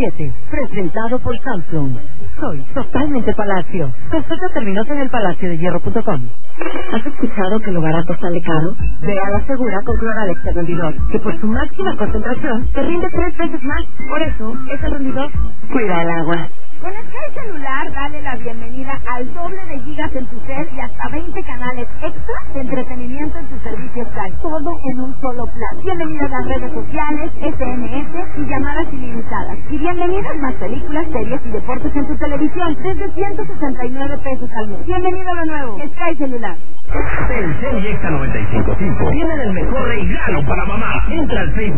97. Presentado por Samsung. Soy totalmente Palacio. Consulta términos en elpalaciodehierro.com. ¿Has escuchado que lo barato sale caro? Ve a la Segura con Cloralex el rendidor, que por su máxima concentración te rinde 3 veces más. Por eso, ese rendidor cuida el agua. Con Sky Celular, dale la bienvenida al doble de gigas en tu cel y hasta 20 canales extra de entretenimiento en tu servicio Sky. Todo en un solo plan. Bienvenido a las redes sociales, SMS y llamadas ilimitadas. Y bienvenidas más películas, series y deportes en tu televisión desde 169 pesos al mes. Bienvenido a lo nuevo, Sky Celular. Telcel y Exa 95.5 tienen el mejor regalo para mamá. Entra al Facebook